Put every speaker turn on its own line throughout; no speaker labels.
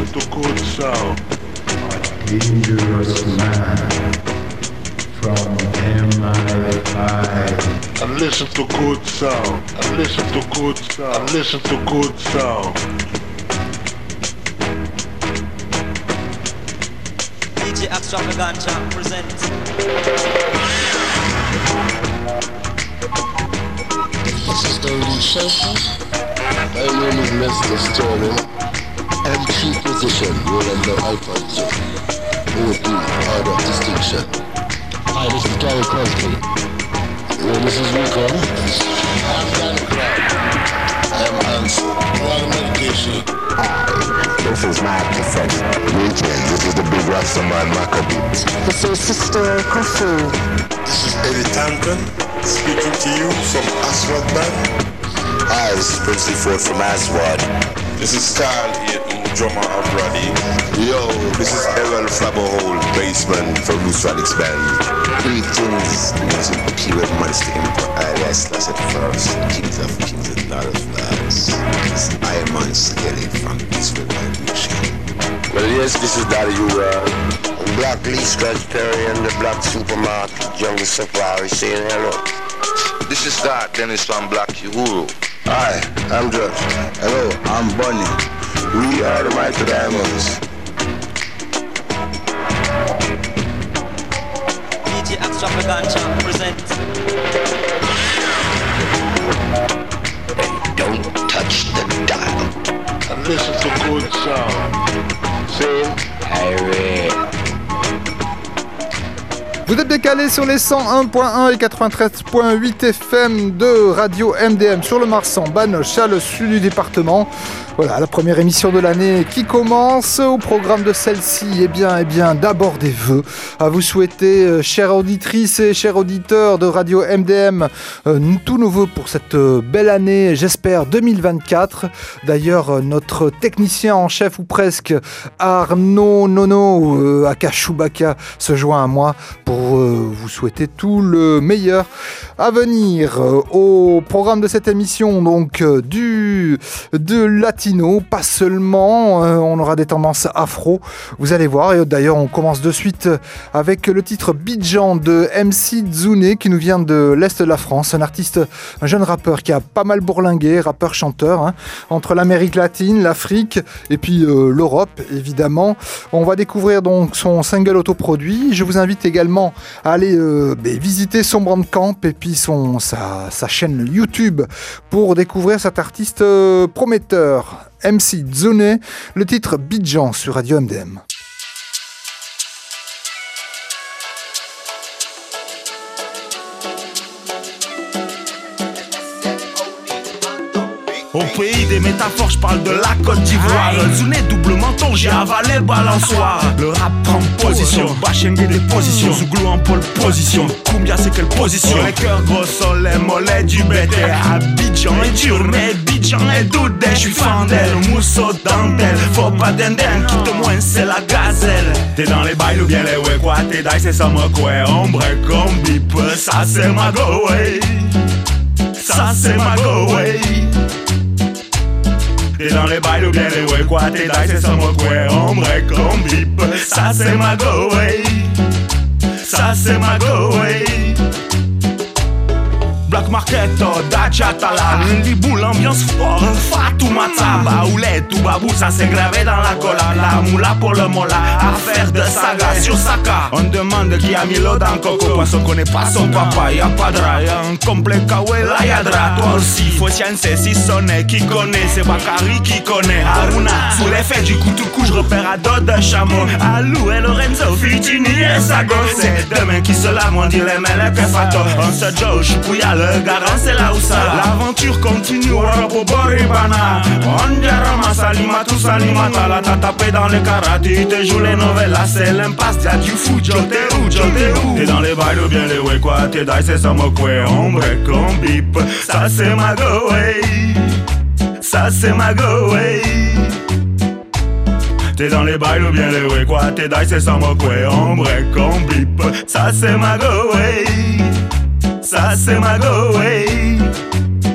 to good sound.
Dangerous man from MI5.
And listen to good sound. And listen to good sound. And listen to good sound.
DJ Extravaganza presents.
This is the Lucifer. My name is Mr. Sterling. MC position, rolling the iPods. OD, order of distinction. Hi, this is Gary Crosby. This is Rico. I'm Danny Clark. I'm Hans. All medication.
Hi, this is my Professor. Greetings, this is the big Rastaman Maccabee.
This is Sister Kofu.
This is Eddie Tanton, speaking to you from Aswad Band.
Hi, this is Princely Ford from Aswad.
This is Carl Eaton, drummer of Roddy.
Yo, this is Errol Flabberhole, bassman from Loose Radix Band.
Greetings, this is Kira Monster Emperor, alias Lasset First, Kings of Kings and Lord of Lords. This is Iron Skelly from Israel Vibration.
Well, yes, this is Daddy U-World. Black Lee Scratch Perry and the Black Supermarket, Jungle Safari saying hello.
This is Scott Dennis from Black Uhuru.
Hi, I'm Josh. Hello, I'm Bunny. We are the Mighty Diamonds.
DJ Extravaganza presents.
And don't touch the dial.
And listen to good sound.
Same.
Harry.
Vous êtes décalés sur les 101.1 et 93.8 FM de Radio MDM sur le Marsan, Banoche, le sud du département. Voilà, la première émission de l'année qui commence. Au programme de celle-ci, eh bien, d'abord des vœux à vous souhaiter, chères auditrices et chers auditeurs de Radio MDM, tous nos vœux pour cette belle année, j'espère 2024. D'ailleurs, notre technicien en chef ou presque, Arnaud Nono, aka Chewbacca, se joint à moi pour vous souhaiter tout le meilleur à venir. Au programme de cette émission, donc de latino, pas seulement, on aura des tendances afro, vous allez voir. Et d'ailleurs, on commence de suite avec le titre Bidjan de MC Dzouné qui nous vient de l'Est de la France, un jeune rappeur qui a pas mal bourlingué, rappeur-chanteur, entre l'Amérique latine, l'Afrique et puis l'Europe, évidemment. On va découvrir donc son single autoproduit. Je vous invite également à aller visiter son bandcamp et puis sa chaîne YouTube pour découvrir cet artiste prometteur, MC Dzouné, le titre Bidjan sur Radio MDM.
Au pays des métaphores, je parle de la Côte d'Ivoire. Dzouné double menton, j'ai avalé balançoire. Le rap prend position, Bachengue des positions, Zouglou en pole position. Koumbia c'est quelle position? Les cœurs gros sont les mollets du bété. Abidjan est dur, mais Bidjan est doudé. J'suis fandel, mousseau dentelle. Faut pas d'indem, qui te moins c'est la gazelle. T'es dans les bails ou bien les ouais quoi? T'es d'ail c'est ça moi quoi? On break, on bip, ça c'est ma go way. Ça c'est ma go way. T'es dans les bails ou bien les ouais quoi? T'es d'ail c'est ça moi quoi? On break, on bip, ça c'est ma go way. Ça c'est ma go way. Black Market, Dajatala, Lindibou, l'ambiance fort, Fatou Mataba, Oulé, tout babou, ça s'est gravé dans la cola. La moula pour le mola, affaire de saga sur Saka. On demande qui a mis l'eau dans le coco, parce qu'on connaît pas son papa, y'a pas de rail, un complet kawe, la yadra. Toi aussi, faut sciencer, si sonner, qui connaît, c'est Bakari qui connaît. Aruna, sous l'effet du coup tout coup, je repère à dos de chameau. Alou et Lorenzo, Fitini et Sago. C'est demain qui se lave, on dit les mêles que Fato. On se joue, Pouya, le garant c'est là où ça. L'aventure continue, Warapo Boribana. On dirait Salima, tout Salimata. La t'as tapé dans les karatés, te joue les novellas. C'est l'impasse, y'a du fou, t'es où? T'es dans les bails ou bien les ouais quoi? T'es d'ail c'est ça moi quoi? On break, on bip, ça c'est ma go way. Ça c'est ma go way. T'es dans les bails ou bien les ouais quoi? T'es d'ail c'est ça moi quoi? On break, on bip, ça c'est ma go way. Ça c'est ma go way.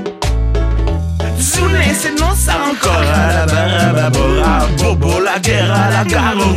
Dzouné c'est non ça encore. Bobo la guerre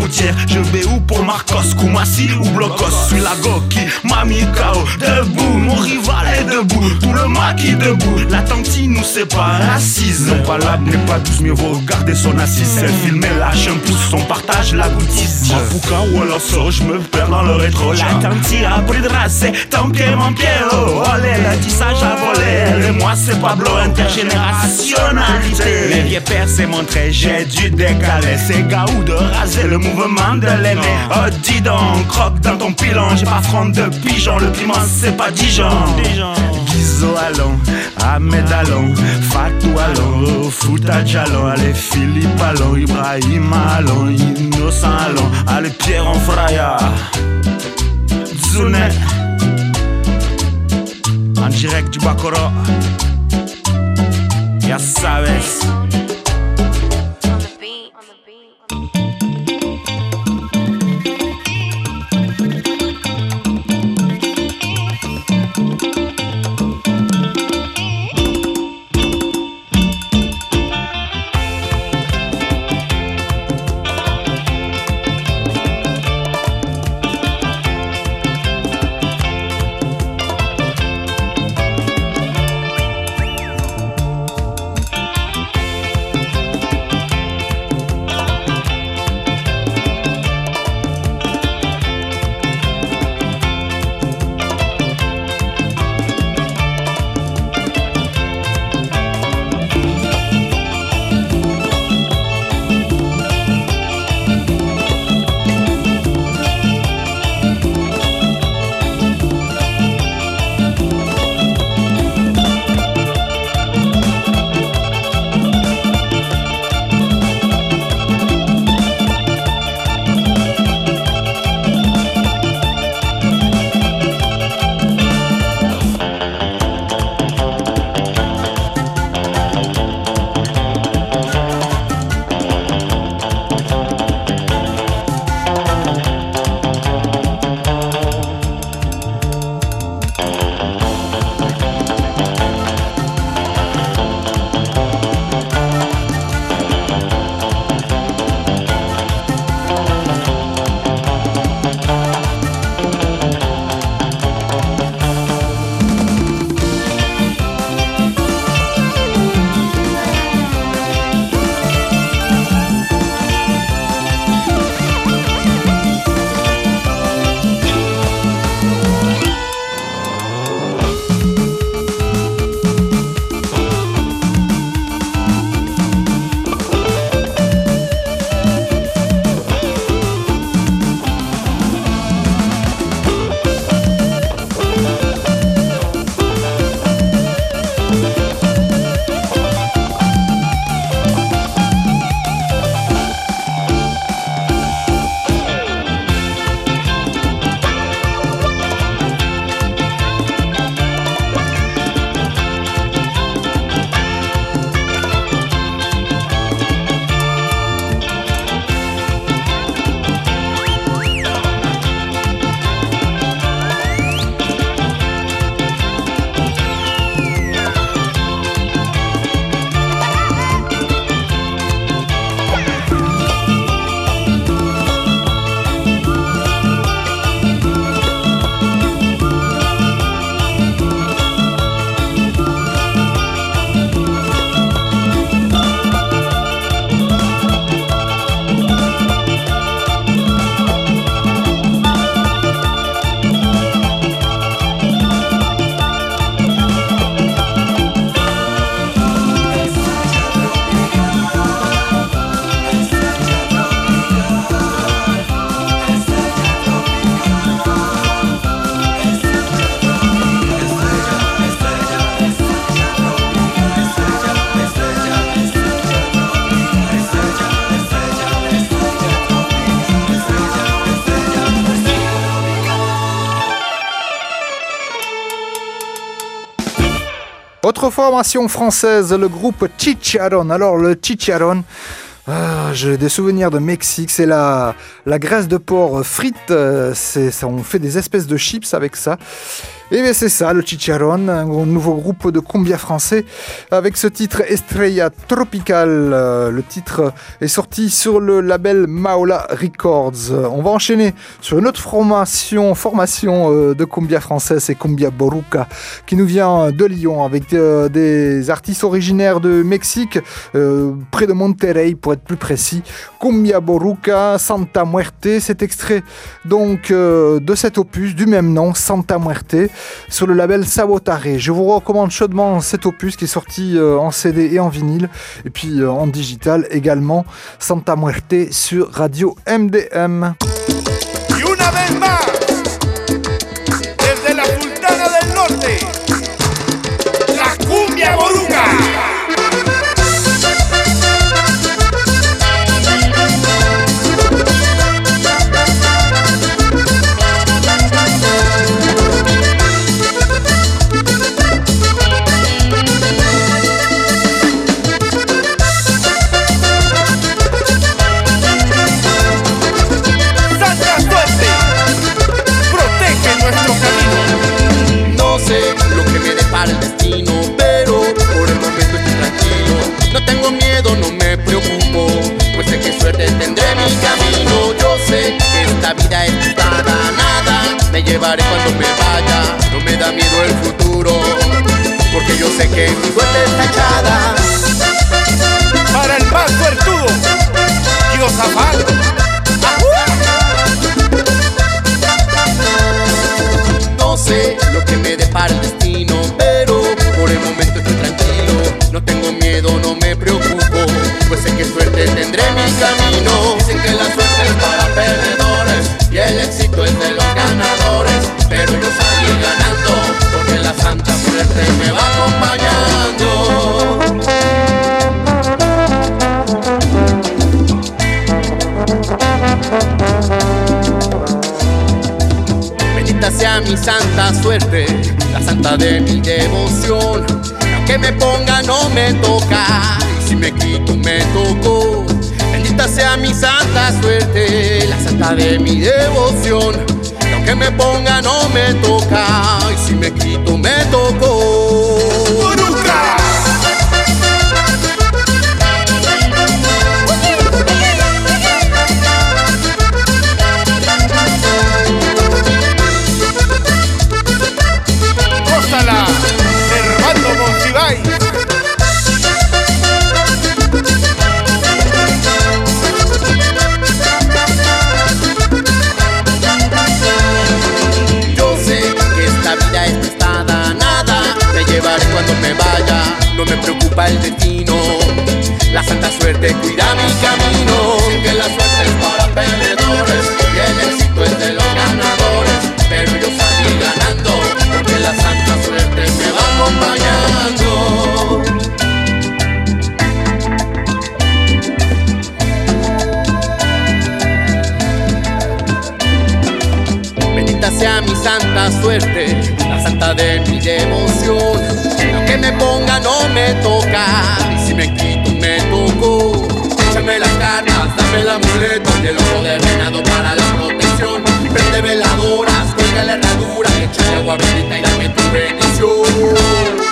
routière. Je vais où pour Marcos, Koumassi ou Blocos. Suis la Goki, Mami Kao, debout. Mon rival est debout, tout le maquis debout. La tantine nous sépare, assise. Non pas l'âme n'est pas douce, mieux vaut garder son assise. Elle filme, lâche un pouce, on partage la goutise. Mapuka ou alors so, je me perds dans le rétro. La tantine a pris de race, ton pied, mon pied. Oh, le tissage à voler. Et moi c'est Pablo, intergénérationnalité. Les vieux pères s'est montré, j'ai dû décaler. C'est gaou de raser le mouvement de l'aîné. Oh dis donc, croque dans ton pilon. J'ai pas front de pigeon, le piment c'est pas Dijon. Gizo allons, Ahmed allons, Fatou allons, Fouta allons, allez Philippe allons, Ibrahim allons, Innocent allons, allez Pierre en fraya. Zounet, en direct du Bakoro. Ya sabes.
Autre formation française, le groupe Chicharron. Alors le Chicharron, j'ai des souvenirs de Mexique, c'est la graisse de porc frite, on fait des espèces de chips avec ça. Et bien c'est ça, le Chicharrón, un nouveau groupe de cumbia français avec ce titre Estrella Tropical. Le titre est sorti sur le label Maola Records. On va enchaîner sur une autre formation de cumbia française, c'est Cumbia Boruca, qui nous vient de Lyon avec des artistes originaires de Mexique, près de Monterrey pour être plus précis. Cumbia Boruca, Santa Muerte, c'est extrait donc de cet opus du même nom, Santa Muerte, sur le label Sabotare. Je vous recommande chaudement cet opus qui est sorti en CD et en vinyle, et puis en digital également, Santa Muerte sur Radio MDM.
Y una vez más, desde la Sultana del Norte, la Cumbia Boruca.
El destino, pero por el momento estoy tranquilo. No tengo miedo, no me preocupo, pues sé que suerte tendré mi camino. Yo sé que esta vida es prestada, nada me llevaré cuando me vaya. No me da miedo el futuro, porque yo sé que mi suerte está echada.
Para el más suertudo, Josafat.
No sé lo que me depara el destino, pero por el momento estoy tranquilo. No tengo miedo, no me preocupo, pues sé que suerte tendré mi camino. Dicen que la suerte es para perdedores y el éxito es de los ganadores, pero yo salí ganando, porque la santa suerte me va acompañando. Bendita sea mi santa suerte, la santa de mi devoción. Aunque me ponga no me toca, y si me quito me tocó. Bendita sea mi santa suerte, la santa de mi devoción. Aunque me ponga no me toca, y si me quito me tocó. ¡Boruca!
Hermano Monsiváis.
Yo sé que esta vida es prestada, nada me llevaré cuando me vaya. No me preocupa el destino, la santa suerte cuida mi camino. Sé que la suerte es para perdedores y el éxito es de los ganadores, pero yo salí ganando, porque la santa suerte me va acompañando. Bendita sea mi santa suerte, la santa de mi devoción. Lo que me ponga no me toca, y si me quito me tocó. Échame las cartas, dame la muleta y el ojo de venado para la protección. Prende veladoras, cuelga la herradura, échale agua bendita y dame tu bendición.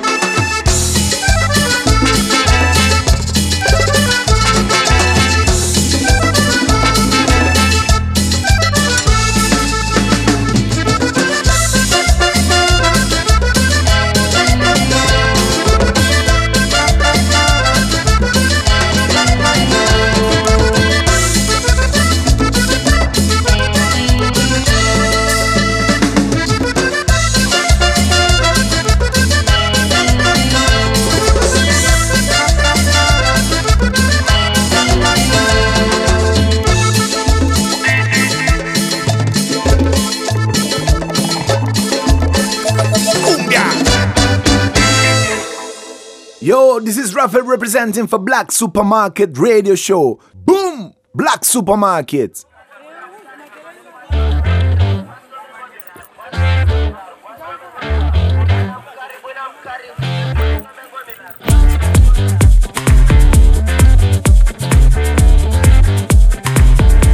Yo, this is Raphael representing for Black Supermarket Radio Show. Boom! Black Supermarket.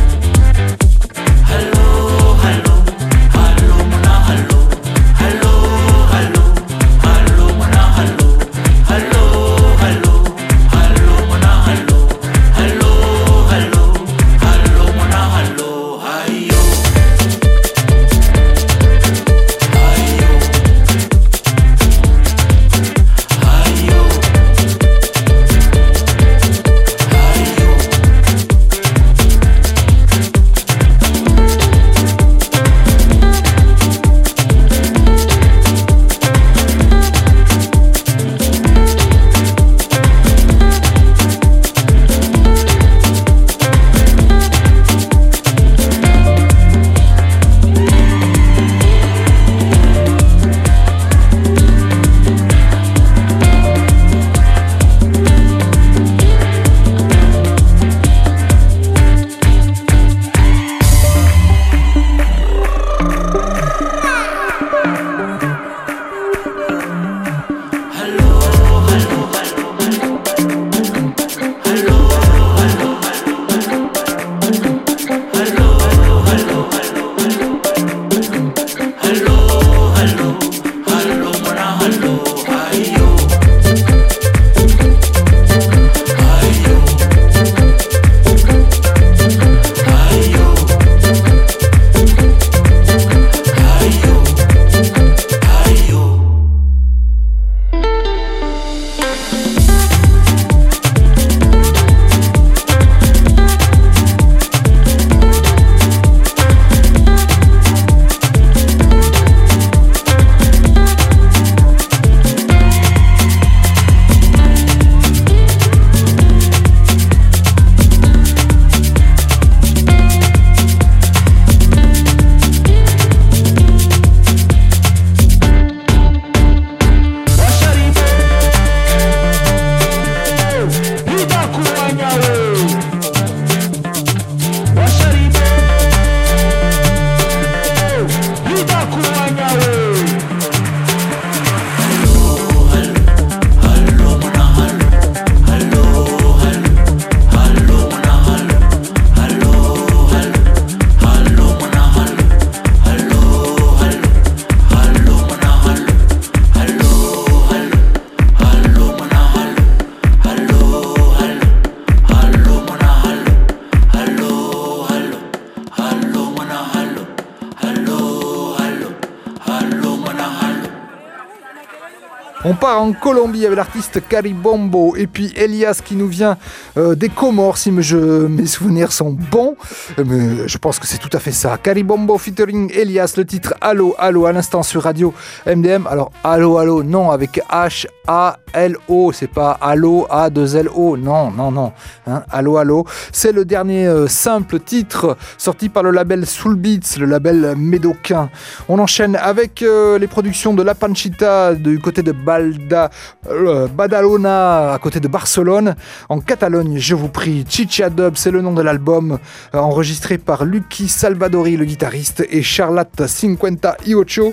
Hello, hello, hello, hello, hello.
On part en Colombie avec l'artiste Caribombo et puis Elias qui nous vient des Comores, si mes souvenirs sont bons. Mais je pense que c'est tout à fait ça. Caribombo featuring Elias, le titre Allo Allo à l'instant sur Radio MDM. Alors Allo Allo, non, avec H-A-L-O, c'est pas Allo A-2-L-O, non. Hein, Allo Allo, c'est le dernier simple titre sorti par le label Soul Beats, le label médocain. On enchaîne avec les productions de La Panchita du côté de Badalona, à côté de Barcelone. En Catalogne, je vous prie, Chicha Dub, c'est le nom de l'album, enregistré par Lucky Salvadori, le guitariste, et Charlotte 58,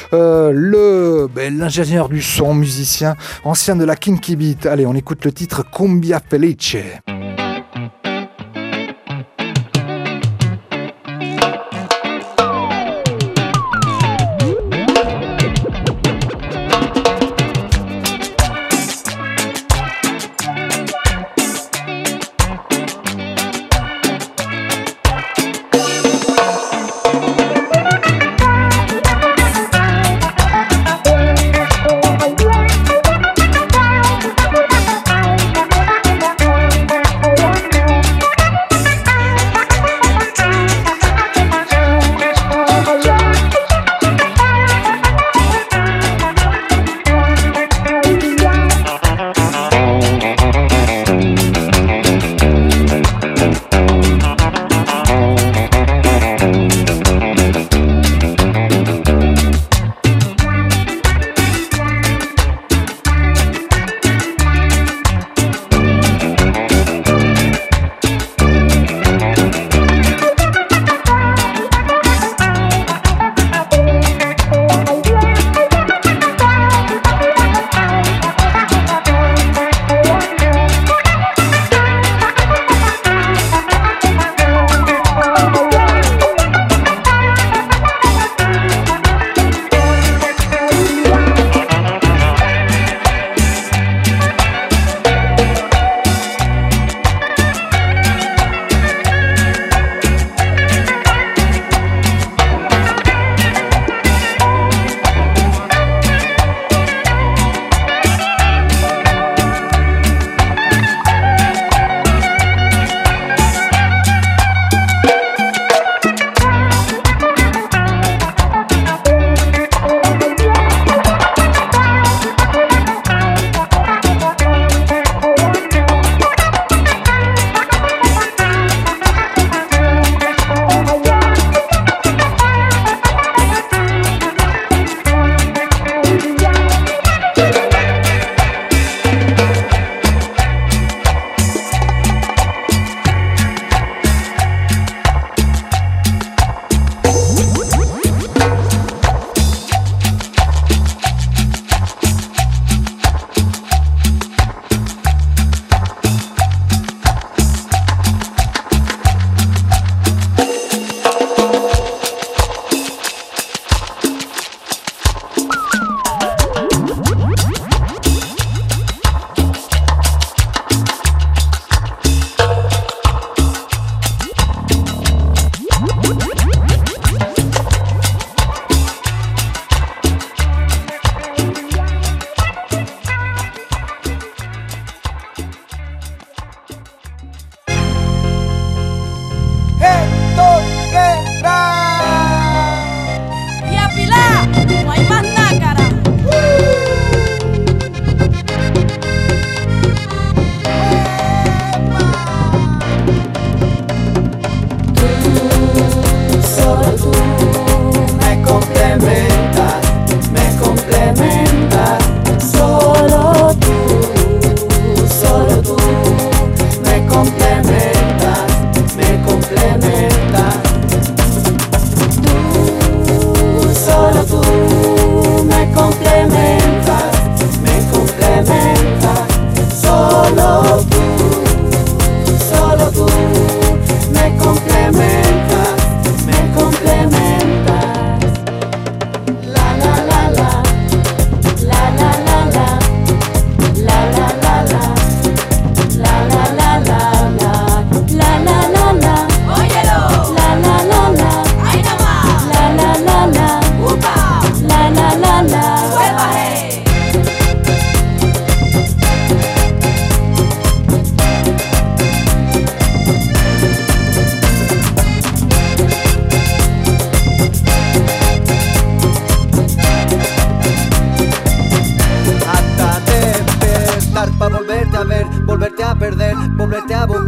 l'ingénieur du son, musicien, ancien de la Kinky Beat. Allez, on écoute le titre Cumbia Felice.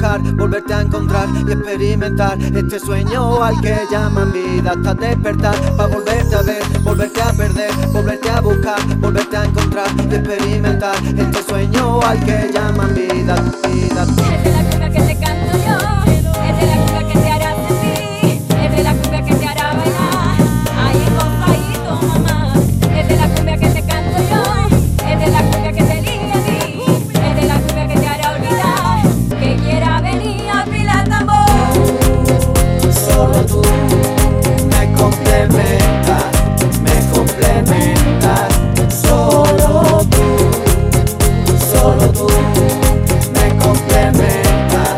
buscar, volverte a encontrar y experimentar este sueño al que llaman vida hasta despertar, para volverte a ver, volverte a perder, volverte a buscar, volverte a encontrar y experimentar este sueño al que llaman vida, vida.
Es de la cumbia que te canto yo, es de la cumbia que te hará sentir, es de la cumbia que te hará bailar, ahí gozadito mamá, es de la cumbia que te canto yo, es de la cumbia que te elige a ti, es de la cumbia que te hará olvidar, que quiera venir a afilar tambor.
Solo tú me complementas, solo tú me complementas,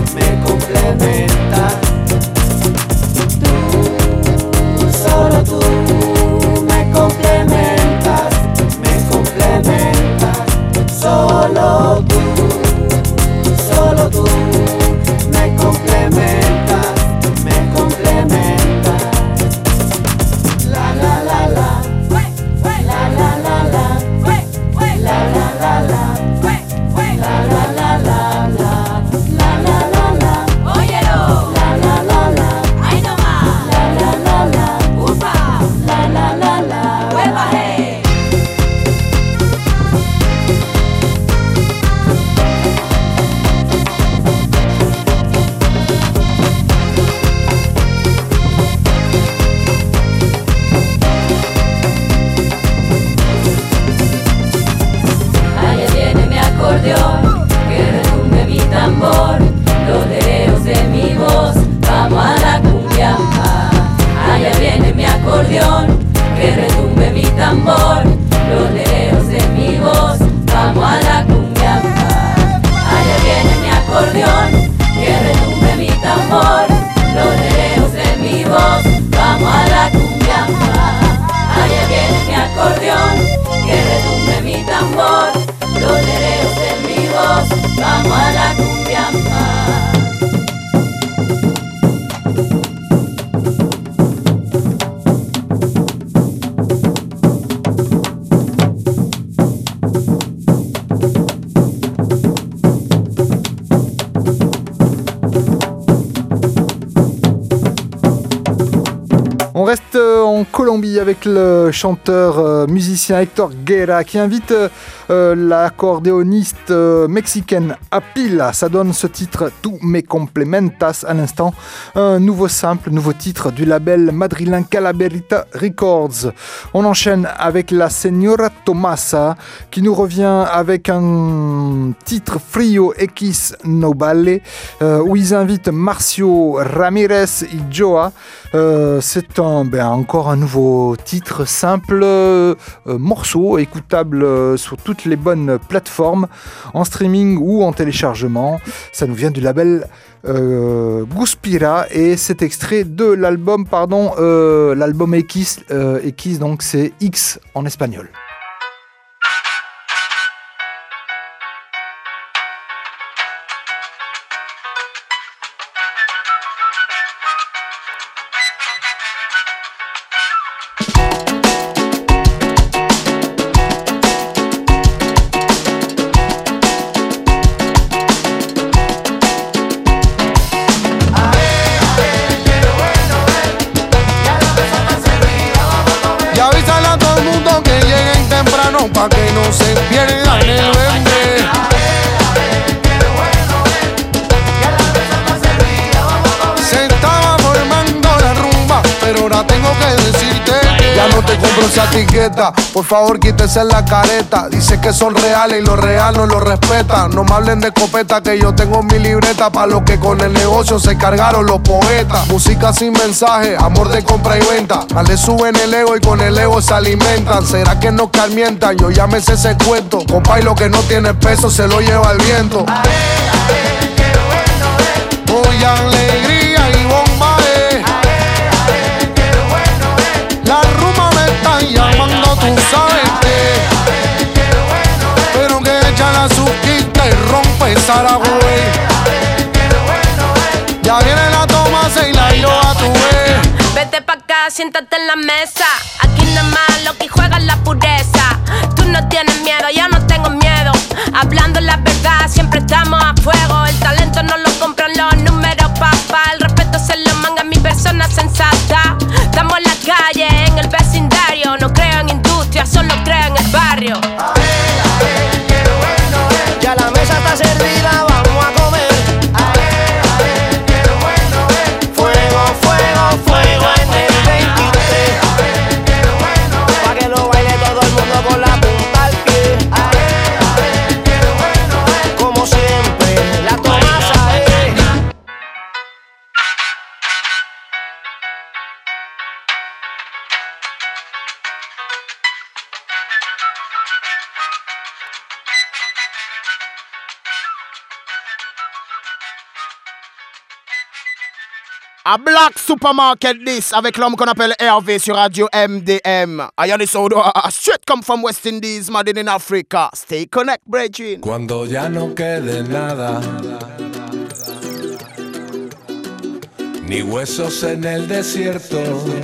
solo tú me complementas, solo tú me complementas, la la la la, la la la la, la la la la.
Óyelo, ahí nomás, upa, vuelva, hey. Allá viene mi acordeón, que retumbe mi tambor, los dedos de mi voz, vamos a la cumbia. Allá viene mi acordeón, que retumbe mi tambor, los dedos de mi voz, vamos a la cumbia. Allá viene mi acordeón, que retumbe mi tambor, los dedos de mi voz, vamos a la cumbia. Allá viene mi acordeón, que retumbe mi tambor, los dedos de mi voz, vamos a la cumbia.
On reste en Colombie avec le chanteur musicien Héctor Guerra qui invite l'accordéoniste mexicaine Apila. Ça donne ce titre Tu me complementas à l'instant, un nouveau sample, nouveau titre du label madrilène Calaverita Records. On enchaîne avec la Señora Tomasa qui nous revient avec un titre Frio X No Vale où ils invitent Marcio Ramirez et Joa. C'est encore un nouveau titre simple, morceau écoutable sur toutes les bonnes plateformes, en streaming ou en téléchargement. Ça nous vient du label Guspira et c'est extrait de l'album, l'album X, donc c'est X en espagnol.
Pa' que no se pierda en el verde. Se estaba formando la rumba, pero ahora tengo que decirte que ya no te compro esa etiqueta. Por favor, quítese la careta. Dice que son reales y lo real no lo respetan. No me hablen de escopeta, que yo tengo mi libreta pa' los que con el negocio se cargaron los poetas. Música sin mensaje, amor de compra y venta. Más le suben el ego y con el ego se alimentan. ¿Será que nos carmientan? Yo ya me sé ese cuento. Compa, y lo que no tiene peso se lo lleva el viento. Hoy alegría y bomba, la rumba me está llamando, tú sabes que. Pero que echa la suquita y rompe Saragüey. Ya viene la Tomasa y la Iroa, tú ves.
Vete pa' acá, siéntate en la mesa. Aquí nada más lo que juega es la pureza. Tú no tienes miedo, yo no tengo miedo. Hablando la verdad, siempre estamos a fuego. El talento no lo compramos.
A Black Supermarket this avec l'homme qu'on appelle Hervé sur Radio MDM. I am this straight come from West Indies, made in Africa. Stay connect, brethren.
Cuando ya no quede nada, ni huesos en el desierto,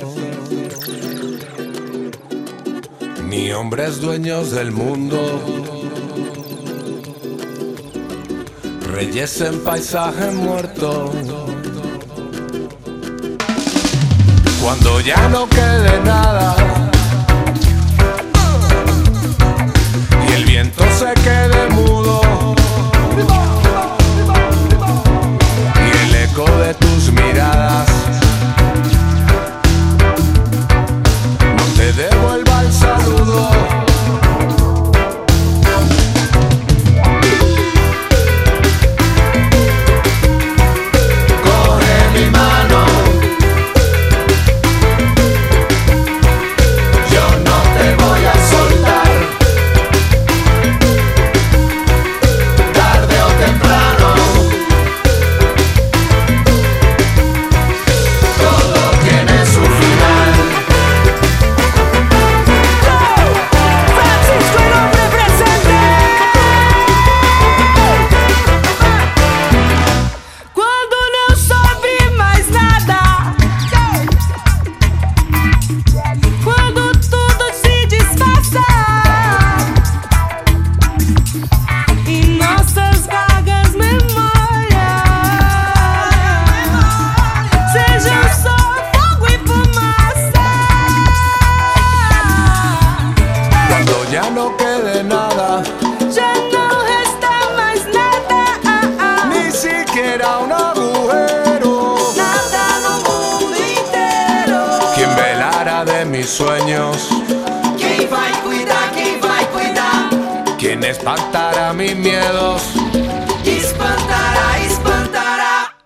ni hombres dueños del mundo, reyes en paisaje muerto. Cuando ya no quede nada y el viento se quede mudo y el eco de tus miradas no te devuelva el saludo. Coge mi mano, sueños.
¿Quién va a cuidar? ¿Quién va a cuidar?
¿Quién espantará mis miedos?
Espantará, espantará.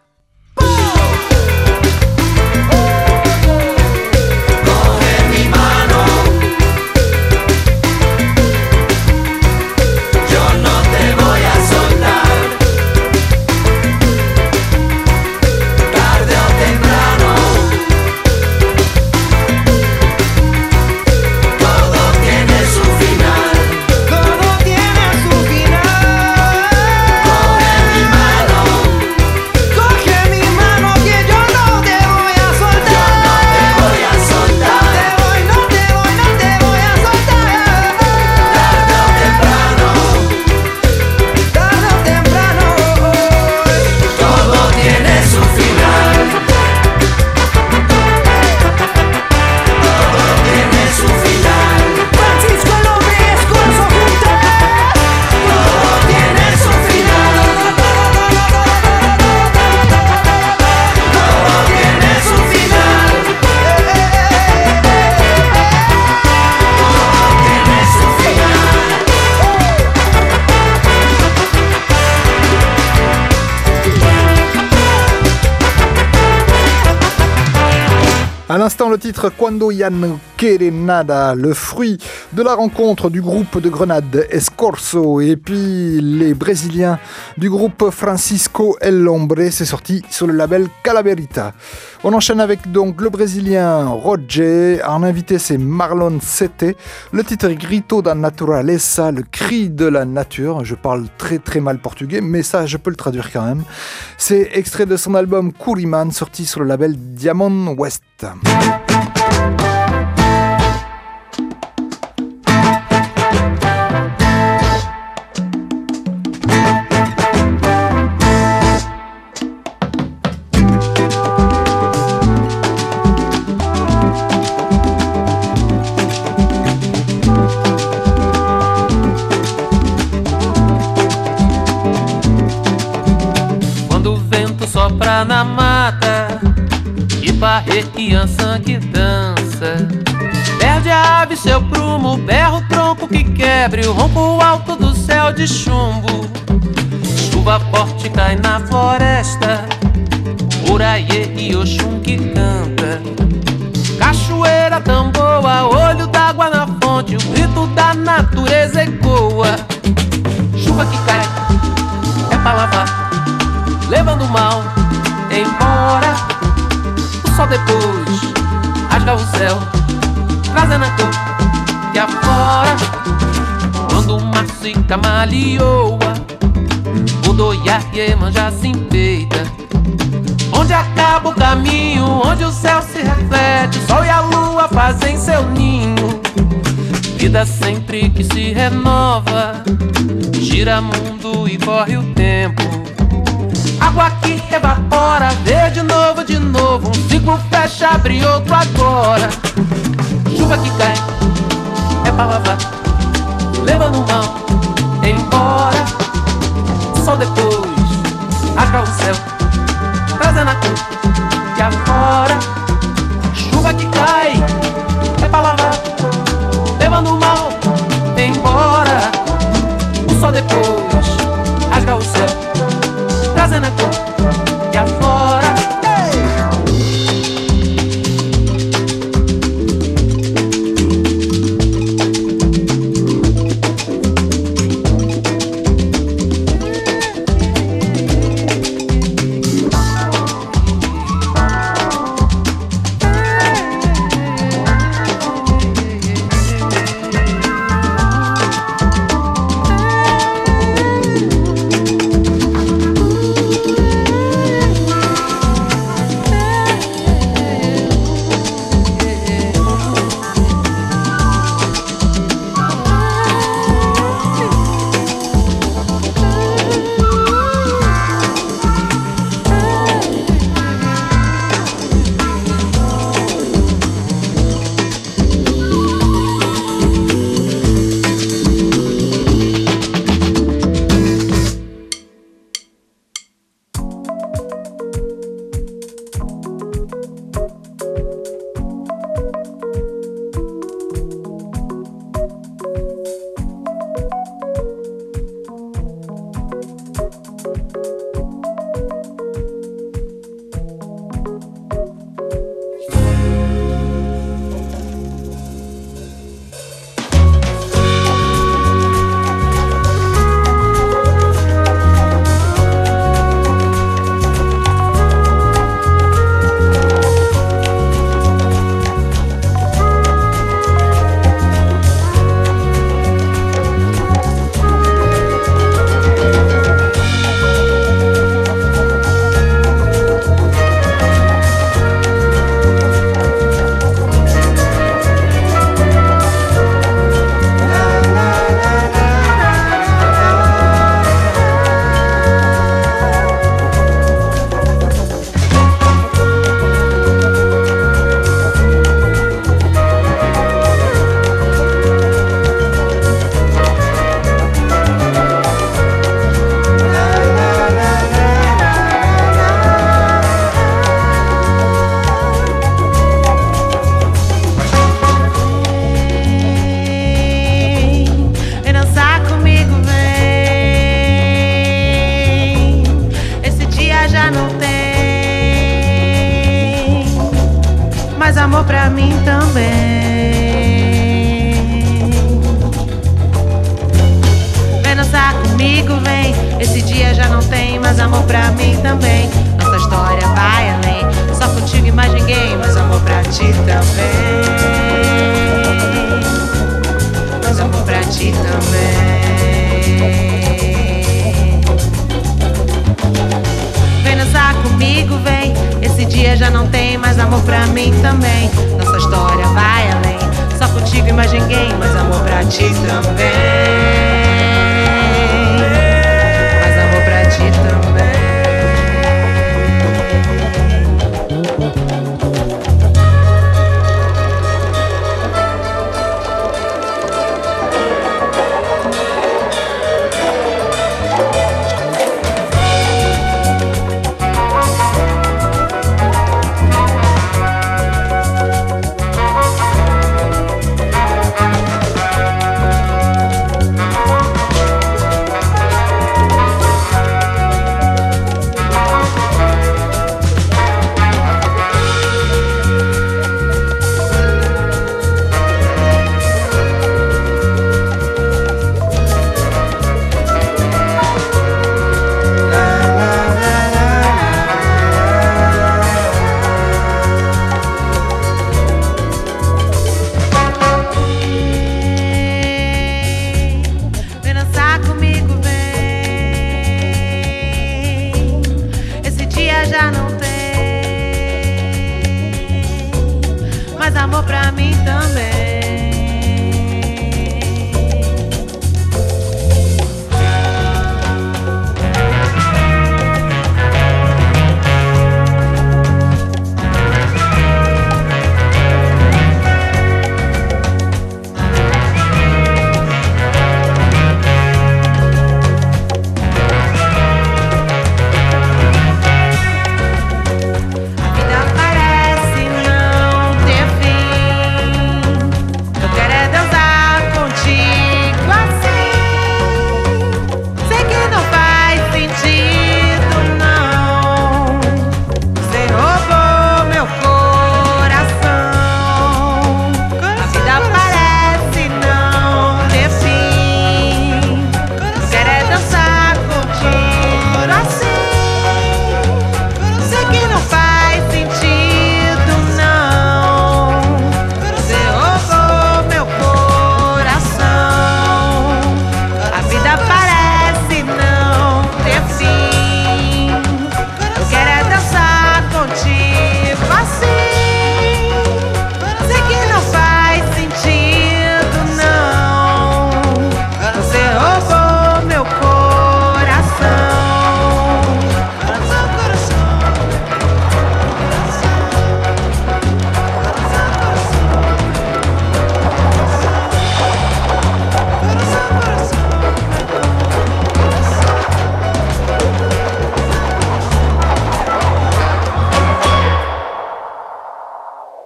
À l'instant, le titre Cuando ya no quede nada, le fruit de la rencontre du groupe de Grenade Escorzo et puis les Brésiliens du groupe Francisco El Hombre, c'est sorti sur le label Calaverita. On enchaîne avec donc le Brésilien Roger, en invité c'est Marlon Sete, le titre Grito da Naturaleza, le cri de la nature, je parle très très mal portugais mais ça je peux le traduire quand même. C'est extrait de son album Kuriman sorti sur le label Diamond West.
Quando o vento sopra na mata e barre e ançã que dança, perde a ave seu prumo, berra o tronco que quebre o ronco alto do céu de chumbo. Chuva forte cai na floresta, Uraie e Oxum que canta. Cachoeira, tamboa, olho d'água na fonte, o grito da natureza ecoa. Chuva que cai, é pra lavar, levando o mal embora. depois rasga o céu, trazendo a cor que afora. Quando o mar se camalioa, o doiá Iemanjá se empeita. Onde acaba o caminho, onde o céu se reflete, o sol e a lua fazem seu ninho. Vida sempre que se renova, gira mundo e corre o tempo. Água que evapora, vê de novo, um ciclo fecha, abre outro agora. Chuva que cai, é pra lavar, levando o mal embora. Sol depois, rasga o céu, trazendo a cor que afora. Chuva que cai, é pra lavar, levando o mal embora. O sol depois, rasga o céu, trazendo a cor que afora.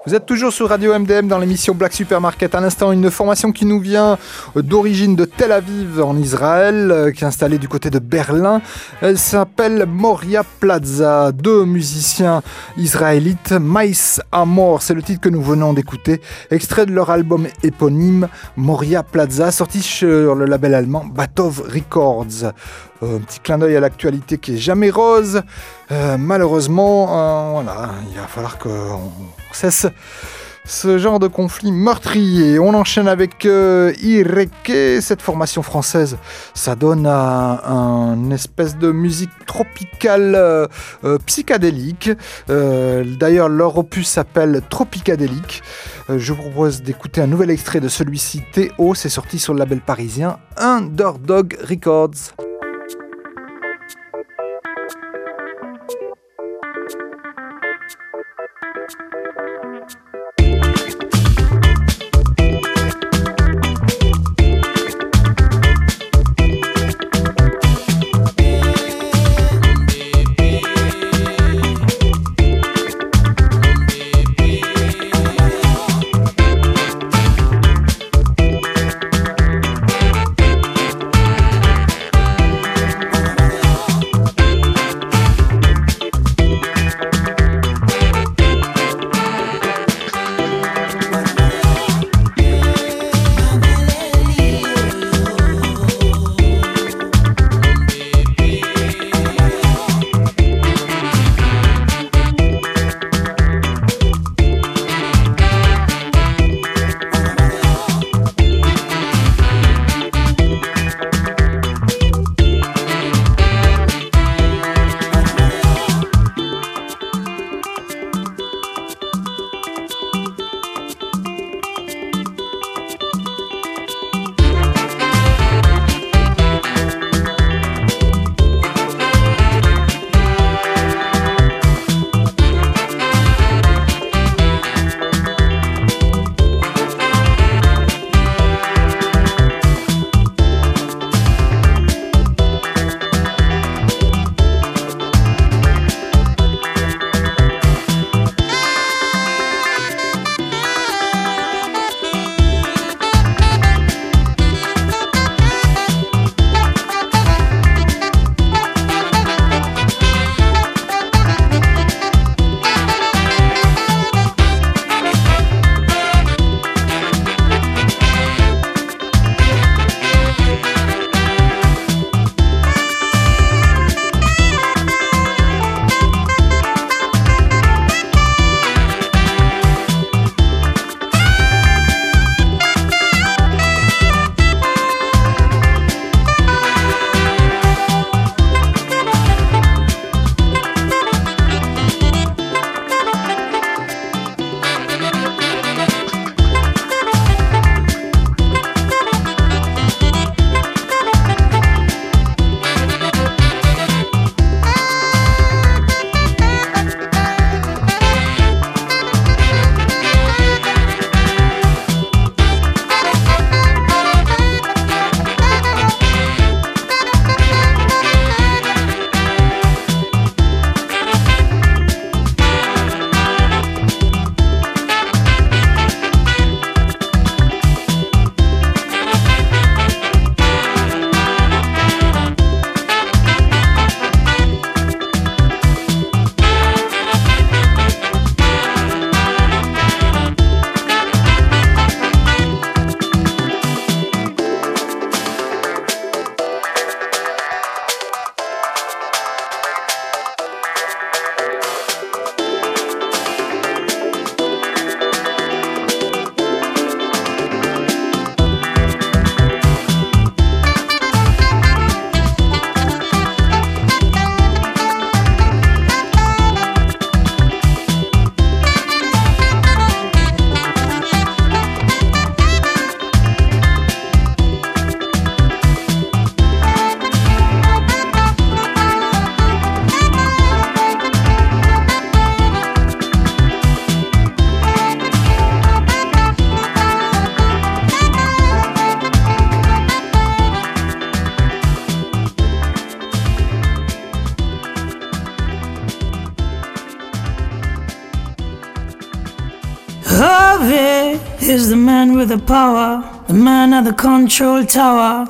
Vous êtes toujours sur Radio MDM dans l'émission Black Supermarket. À l'instant, une formation qui nous vient d'origine de Tel Aviv en Israël, qui est installée du côté de Berlin. Elle s'appelle Moria Plaza. Deux musiciens israélites, Maïs Amor, c'est le titre que nous venons d'écouter, extrait de leur album éponyme Moria Plaza, sorti sur le label allemand Batov Records. Un petit clin d'œil à l'actualité qui est jamais rose. Malheureusement, voilà, il va falloir qu'on cesse ce genre de conflit meurtrier. On enchaîne avec Ireke, cette formation française. Ça donne une espèce de musique tropicale psychédélique. D'ailleurs, leur opus s'appelle Tropicadélique. Je vous propose d'écouter un nouvel extrait de celui-ci, Théo. C'est sorti sur le label parisien Underdog Records.
Ravi is the man with the power, the man at the control tower.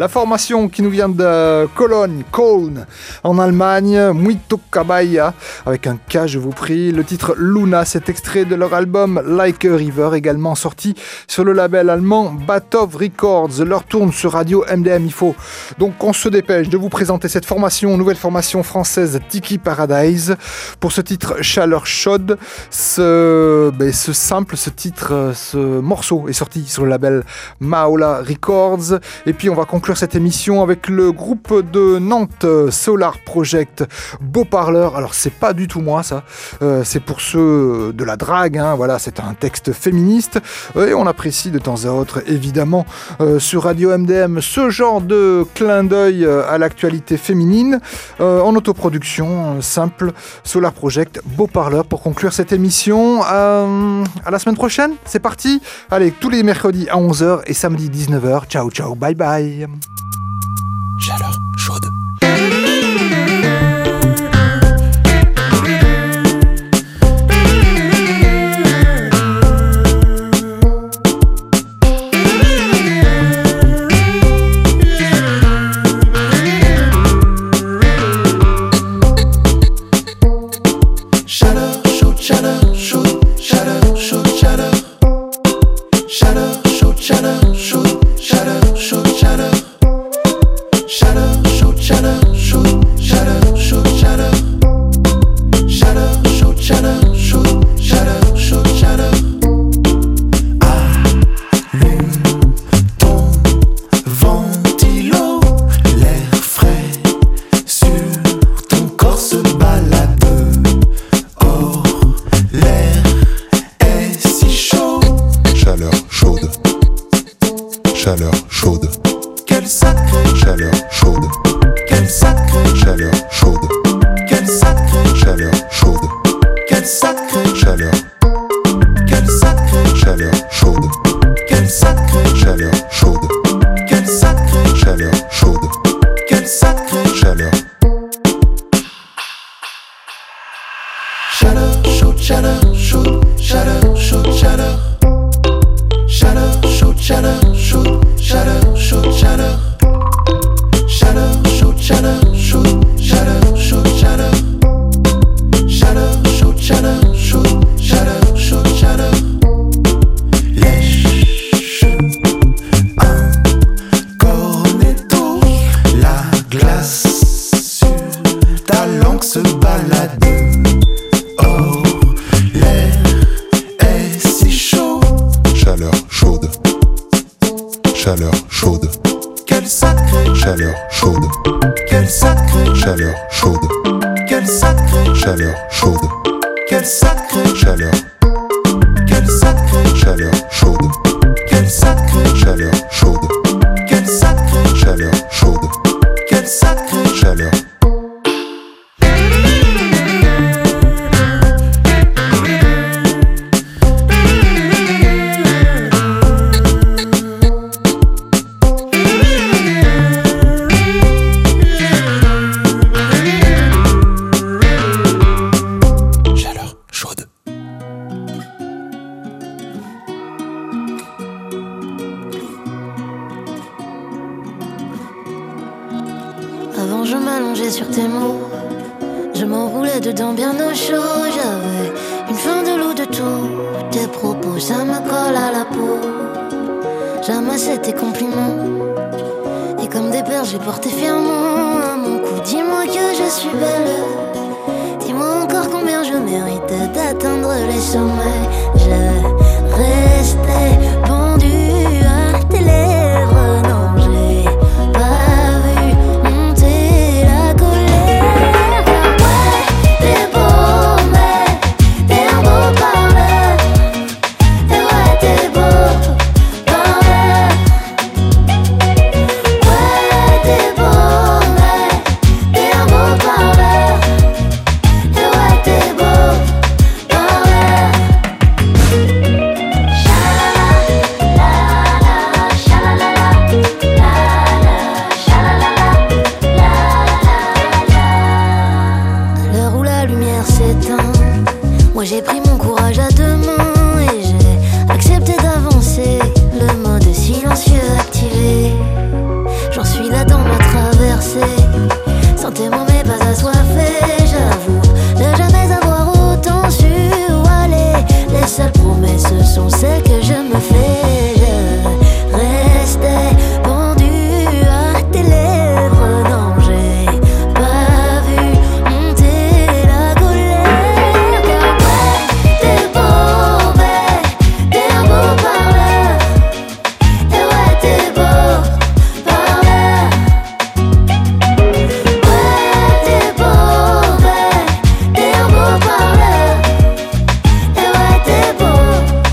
La formation qui nous vient de Cologne, en Allemagne, Muito Cabaya, avec un K, je vous prie. Le titre Luna, c'est extrait de leur album Like a River, également sorti sur le label allemand Batov Records. Leur tourne sur Radio MDM. Il faut donc qu'on se dépêche de vous présenter cette formation, nouvelle formation française Tiki Paradise. Pour ce titre Chaleur chaude, ce morceau est sorti sur le label Maola Records. Et puis on va conclure cette émission avec le groupe de Nantes Solar Project, Beau Parleur. Alors c'est pas du tout moi ça, c'est pour ceux de la drague, hein. Voilà, c'est un texte féministe et on apprécie de temps à autre évidemment sur Radio MDM ce genre de clin d'œil à l'actualité féminine en autoproduction simple. Solar Project, Beau Parleur pour conclure cette émission. À la semaine prochaine, c'est parti. Allez, tous les mercredis à 11h et samedi 19h. Ciao ciao, bye bye.
Chaleur chaude.
J'en suis
pas assoiffée, j'avoue, de jamais avoir autant su où aller. Les seules promesses sont celles que je me fais. Je restais pendue à tes lèvres, non j'ai pas vu monter la colère. Car ouais, t'es beau, ouais, t'es un beau parleur. Et ouais, t'es beau parleur. Ouais, t'es beau, ouais, t'es un beau parleur. Et ouais, t'es beau parleur.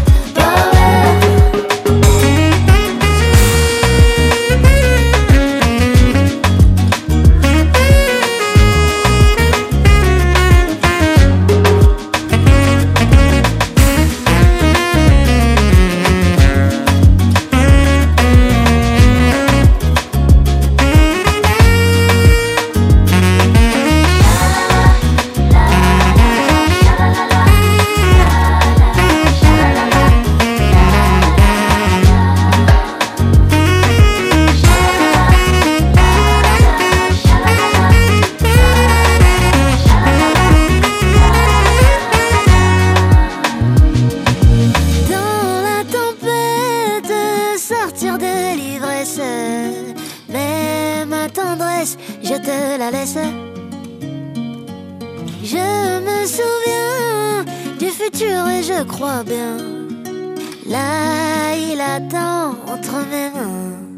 Dans la tempête, sortir de l'ivresse, mais ma tendresse, je te la laisse. Je me souviens du futur et je crois bien, là il attend entre mes mains.